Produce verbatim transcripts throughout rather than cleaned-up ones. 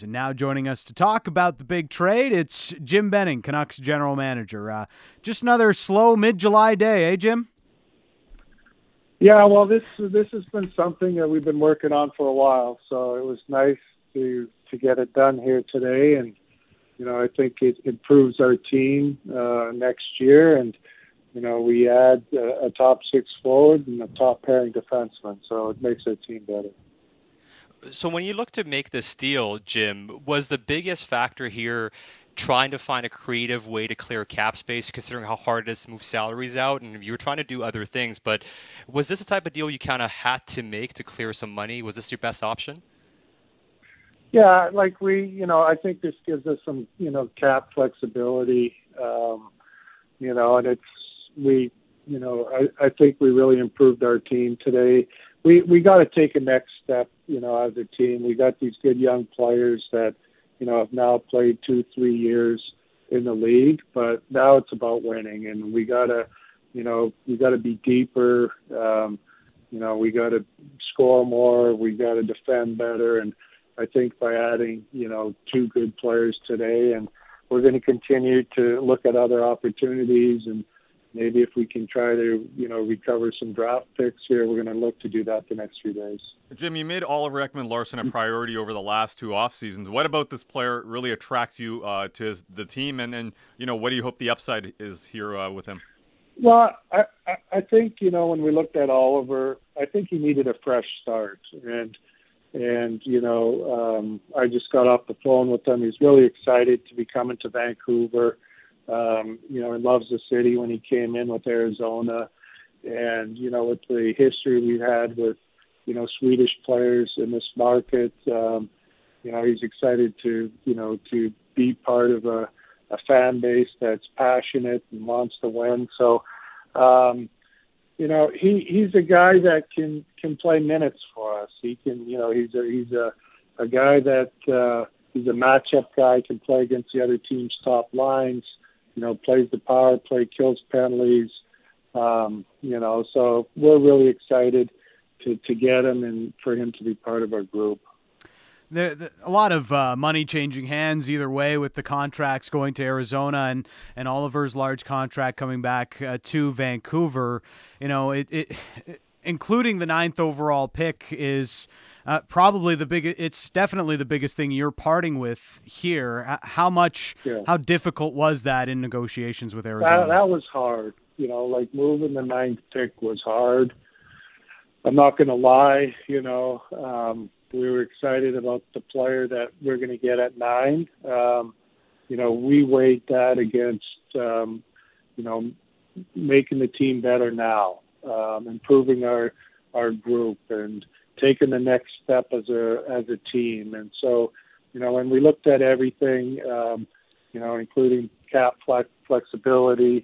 And now joining us to talk about the big trade, it's Jim Benning, Canucks general manager. Uh, just another slow mid-July day, eh, Jim? Yeah, well, this this has been something that we've been working on for a while, so it was nice to to get it done here today. And you know, I think it improves our team uh, next year, and you know, we add a, a top six forward and a top pairing defenseman, so it makes our team better. So when you look to make this deal, Jim, was the biggest factor here trying to find a creative way to clear cap space, considering how hard it is to move salaries out? And you were trying to do other things, but was this the type of deal you kind of had to make to clear some money? Was this your best option? Yeah, like we, you know, I think this gives us some, you know, cap flexibility, um, you know, and it's, we, you know, I, I think we really improved our team today. We we got to take a next step, you know, as a team. We got these good young players that, you know, have now played two, three years in the league, but now it's about winning, and we got to, you know, we got to be deeper. Um, you know, we got to score more. We got to defend better, and I think by adding, you know, two good players today, and we're going to continue to look at other opportunities, and maybe if we can try to, you know, recover some draft picks here, we're going to look to do that the next few days. Jim, you made Oliver Ekman-Larsson a priority over the last two off seasons. What about this player really attracts you uh, to his, the team, and then, you know, what do you hope the upside is here uh, with him? Well, I, I think, you know, when we looked at Oliver, I think he needed a fresh start, and and you know, um, I just got off the phone with him. He's really excited to be coming to Vancouver. Um, you know, he loves the city when he came in with Arizona. And, you know, with the history we've had with, you know, Swedish players in this market, um, you know, he's excited to, you know, to be part of a, a fan base that's passionate and wants to win. So, um, you know, he, he's a guy that can, can play minutes for us. He can, you know, he's a, he's a, a guy that, uh, he's a matchup guy, can play against the other team's top lines. You know, plays the power play, kills penalties, um, you know, so we're really excited to, to get him and for him to be part of our group. There, there, a lot of uh, money changing hands either way with the contracts going to Arizona and, and Oliver's large contract coming back uh, to Vancouver. You know, it, it, it including the ninth overall pick is Uh, probably the biggest. It's definitely the biggest thing you're parting with here. How much, yeah. how difficult was that in negotiations with Arizona? That, that was hard. You know, like moving the ninth pick was hard. I'm not going to lie. You know, um, we were excited about the player that we're going to get at nine. Um, you know, we weighed that against, um, you know, making the team better now, um, improving our our group, and taking the next step as a as a team. And so, you know, when we looked at everything, um, you know, including cap flex, flexibility,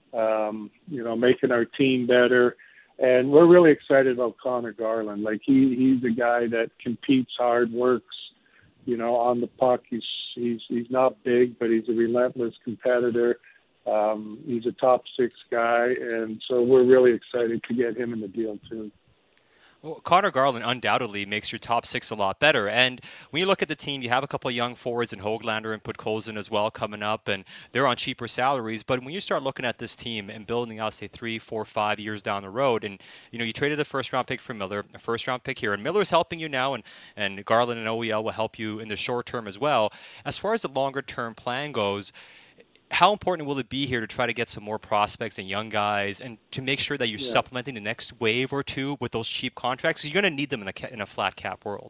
um, you know, making our team better, and we're really excited about Connor Garland. Like he he's a guy that competes hard, works, you know, on the puck. He's he's he's not big, but he's a relentless competitor. Um, he's a top six guy, and so we're really excited to get him in the deal too. Well, Connor Garland undoubtedly makes your top six a lot better. And when you look at the team, you have a couple of young forwards in Höglander and Podkolzin as well coming up, and they're on cheaper salaries. But when you start looking at this team and building out, say, three, four, five years down the road, and you know you traded a first-round pick for Miller, a first-round pick here, and Miller's helping you now, and, and Garland and O E L will help you in the short term as well. As far as the longer-term plan goes, how important will it be here to try to get some more prospects and young guys, and to make sure that you're yeah. supplementing the next wave or two with those cheap contracts? You're going to need them in a in a flat cap world.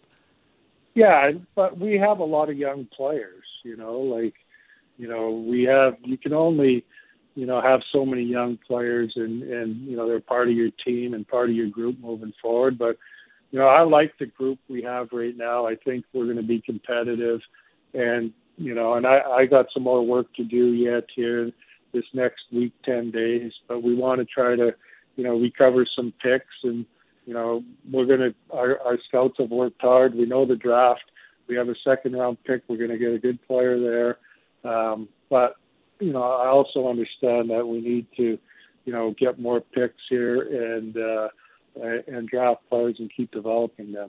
Yeah, but we have a lot of young players. You know, like you know, we have. You can only, you know, have so many young players, and and you know they're part of your team and part of your group moving forward. But you know, I like the group we have right now. I think we're going to be competitive, and. You know, and I, I got some more work to do yet here this next week, ten days, but we want to try to, you know, recover some picks, and, you know, we're going to, our, our scouts have worked hard. We know the draft. We have a second round pick. We're going to get a good player there. Um, but, you know, I also understand that we need to, you know, get more picks here and, uh, and draft players and keep developing them.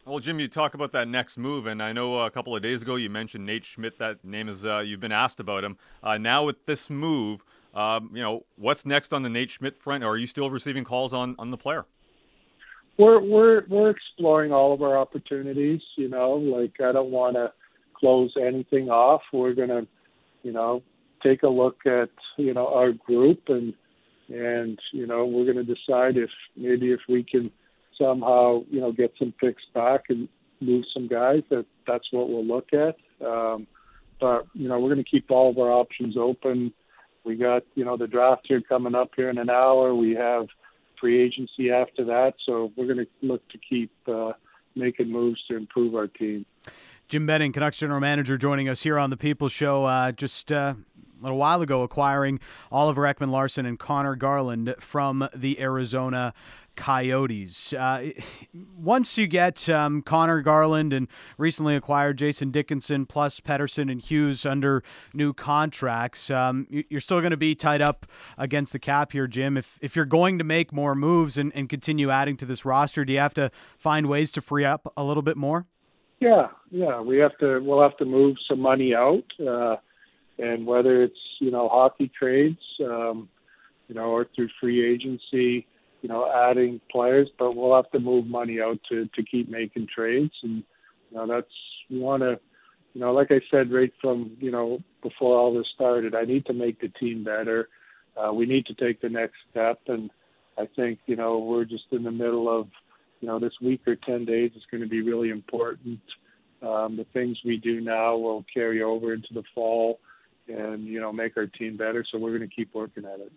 Well, Jim, you talk about that next move, and I know a couple of days ago you mentioned Nate Schmidt. That name is uh, you've been asked about him. Uh, now with this move, um, you know what's next on the Nate Schmidt front? Or are you still receiving calls on, on the player? We're we're we're exploring all of our opportunities. You know, like I don't want to close anything off. We're gonna, you know, take a look at you know our group and and you know we're gonna decide if maybe if we can somehow, you know, get some picks back and move some guys, that that's what we'll look at. Um, but, you know, we're going to keep all of our options open. We got, you know, the draft here coming up here in an hour. We have free agency after that. So we're going to look to keep uh, making moves to improve our team. Jim Benning, Canucks General Manager, joining us here on The People Show. Uh, just uh, a little while ago, acquiring Oliver Ekman-Larsson and Connor Garland from the Arizona Coyotes. Uh, once you get um, Connor Garland and recently acquired Jason Dickinson plus Pettersson and Hughes under new contracts, um, you're still going to be tied up against the cap here, Jim. If if you're going to make more moves and, and continue adding to this roster, do you have to find ways to free up a little bit more? Yeah, yeah, we have to. We'll have to move some money out, uh, and whether it's you know hockey trades, um, you know, or through free agency, you know, adding players, but we'll have to move money out to to keep making trades, and you know that's we want to, you know, like I said right from you know before all this started, I need to make the team better. Uh, we need to take the next step, and I think you know we're just in the middle of. You know, this week or ten days is going to be really important. Um, the things we do now will carry over into the fall and, you know, make our team better. So we're going to keep working at it.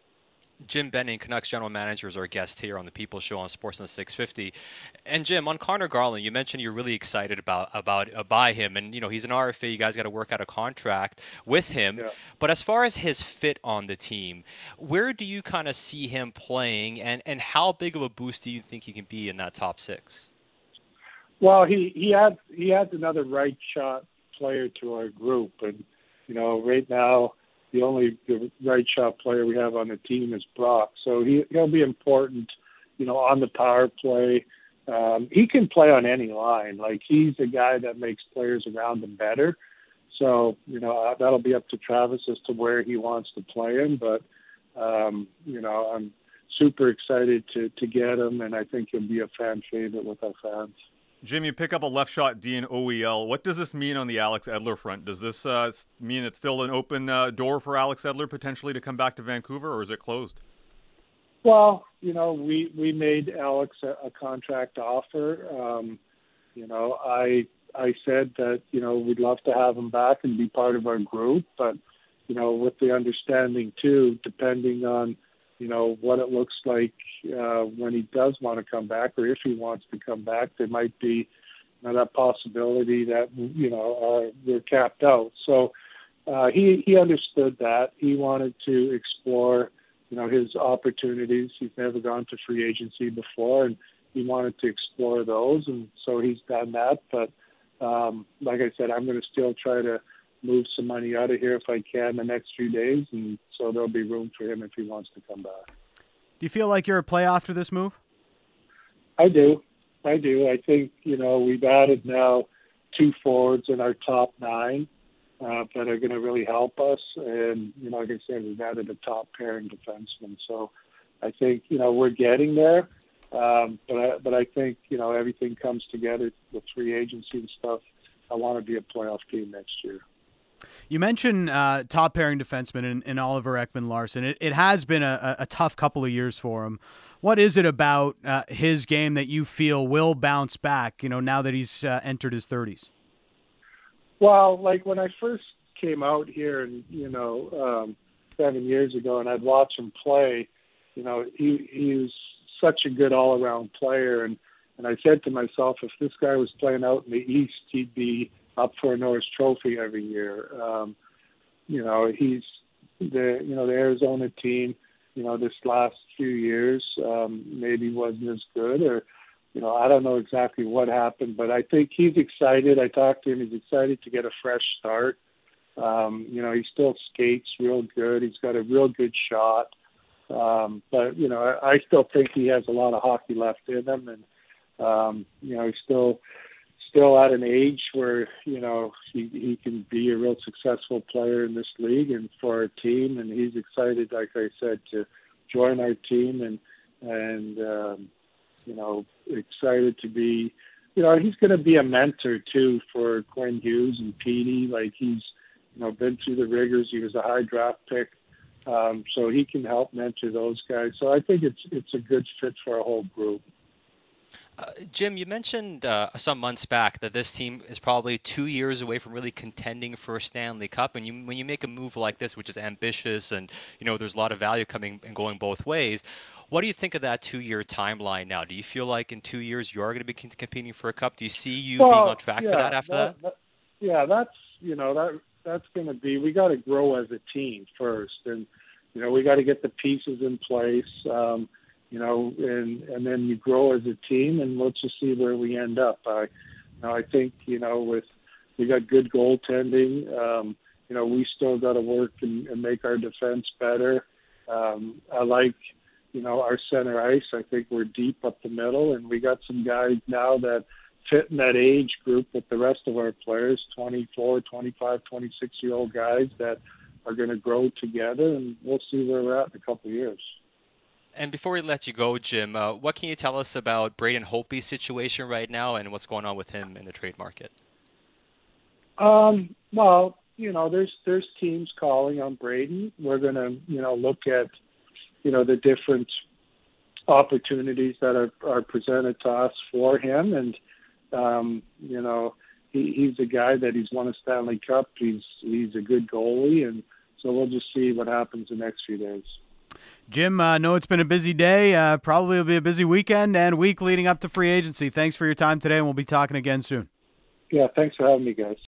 Jim Benning, Canucks General Manager, is our guest here on the People Show on Sportsnet six fifty. And Jim, on Connor Garland, you mentioned you're really excited about about uh, by him, and you know he's an R F A. You guys got to work out a contract with him. Yeah. But as far as his fit on the team, where do you kind of see him playing, and and how big of a boost do you think he can be in that top six? Well, he he adds he adds another right shot player to our group, and you know right now. The only the right shot player we have on the team is Brock, so he he'll be important, you know, on the power play. Um, he can play on any line. Like he's a guy that makes players around him better. So you know that'll be up to Travis as to where he wants to play him. But um, you know I'm super excited to to get him, and I think he'll be a fan favorite with our fans. Jim, you pick up a left shot D in O E L. What does this mean on the Alex Edler front? Does this uh, mean it's still an open uh, door for Alex Edler potentially to come back to Vancouver, or is it closed? Well, you know, we, we made Alex a, a contract offer. Um, you know, I I said that, you know, we'd love to have him back and be part of our group, but, you know, with the understanding, too, depending on, you know, what it looks like uh, when he does want to come back or if he wants to come back, there might be you know, that possibility that, you know, uh, we're capped out. So uh, he, he understood that. He wanted to explore, you know, his opportunities. He's never gone to free agency before, and he wanted to explore those, and so he's done that. But um, like I said, I'm going to still try to move some money out of here if I can the next few days, and so there'll be room for him if he wants to come back. Do you feel like you're a play after this move? I do. I do. I think, you know, we've added now two forwards in our top nine uh, that are going to really help us. And, you know, like I said, we've added a top pairing defenseman. So I think, you know, we're getting there. Um, but, I, but I think, you know, everything comes together with free agency and stuff. I want to be a playoff team next year. You mentioned uh, top pairing defenseman in, in Oliver Ekman-Larsson. It, it has been a, a tough couple of years for him. What is it about uh, his game that you feel will bounce back, you know, now that he's uh, entered his thirties? Well, like when I first came out here and, you know, um, seven years ago and I'd watch him play, you know, he, he was such a good all-around player. And, and I said to myself, if this guy was playing out in the East, he'd be up for a Norris Trophy every year. Um, you know, he's the, you know, the Arizona team, you know, this last few years, um, maybe wasn't as good or, you know, I don't know exactly what happened, but I think he's excited. I talked to him. He's excited to get a fresh start. Um, you know, he still skates real good. He's got a real good shot. Um, but, you know, I, I still think he has a lot of hockey left in him. And Um, you know, he's still still at an age where, you know, he, he can be a real successful player in this league and for our team. And he's excited, like I said, to join our team and, and um, you know, excited to be, you know, he's going to be a mentor too for Quinn Hughes and Petey. Like he's, you know, been through the rigors. He was a high draft pick. Um, so he can help mentor those guys. So I think it's, it's a good fit for our whole group. Uh, Jim, you mentioned uh, some months back that this team is probably two years away from really contending for a Stanley Cup. And you, when you make a move like this, which is ambitious and, you know, there's a lot of value coming and going both ways, what do you think of that two-year timeline now? Do you feel like in two years you are going to be competing for a cup? Do you see you well, being on track yeah, for that after that? that? that yeah, that's, you know, that that's going to be, we got to grow as a team first. And, you know, we got to get the pieces in place. Um, You know, and and then you grow as a team, and let's just see where we end up. I, you know, I think you know, with we got good goaltending. Um, you know, we still got to work and, and make our defense better. Um, I like, you know, our center ice. I think we're deep up the middle, and we got some guys now that fit in that age group with the rest of our players, twenty-four, twenty-five, twenty-six-year-old guys that are going to grow together, and we'll see where we're at in a couple of years. And before we let you go, Jim, uh, what can you tell us about Braden Holtby's situation right now and what's going on with him in the trade market? Um, well, you know, there's there's teams calling on Braden. We're going to, you know, look at, you know, the different opportunities that are, are presented to us for him. And, um, you know, he, he's a guy that he's won a Stanley Cup. He's he's a good goalie. And so we'll just see what happens the next few days. Jim, I uh, know it's been a busy day. Uh, probably will be a busy weekend and week leading up to free agency. Thanks for your time today, and we'll be talking again soon. Yeah, thanks for having me, guys.